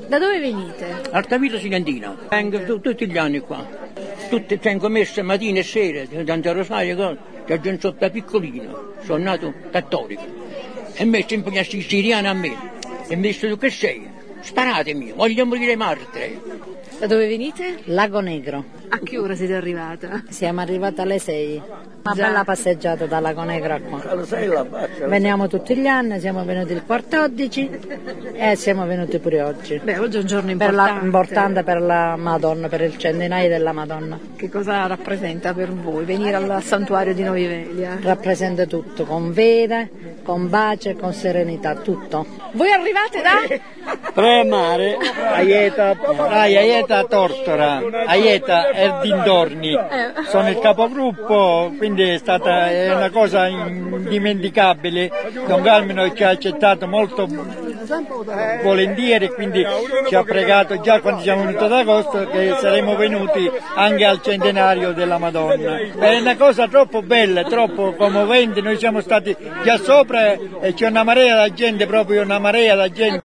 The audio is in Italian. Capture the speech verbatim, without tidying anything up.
Da dove venite? Altavilla Silentina. Vengo tu- tutti gli anni qua. Tutte, vengo messe mattina e sera, tanto rosario, che già sono da piccolino. Sono nato cattolico. E mi sempre gli siriani a me. E mi dice tu che sei? Sparatemi, voglio morire martire. Da dove venite? Lago Negro. A che ora siete arrivata? Siamo arrivati alle sei. Una Già. bella passeggiata da Lago Negro a qua. Veniamo tutti gli anni, siamo venuti il quattordici e siamo venuti pure oggi. Beh, oggi è un giorno Per importante. la, importante per la Madonna, per il centenario della Madonna. Che cosa rappresenta per voi venire al santuario di Novi Velia? Rappresenta tutto, con fede, con pace, con serenità, tutto. Voi arrivate da? Premare, Aieta, Aieta Tortora, Aieta e dintorni. Sono il capogruppo, quindi è stata è una cosa indimenticabile. Don Carmine ci ha accettato molto volentieri, quindi ci ha pregato già quando siamo venuti ad agosto che saremmo venuti anche al centenario della Madonna. È una cosa troppo bella, troppo commovente. Noi siamo stati già sopra e c'è una marea di gente, proprio una marea di gente.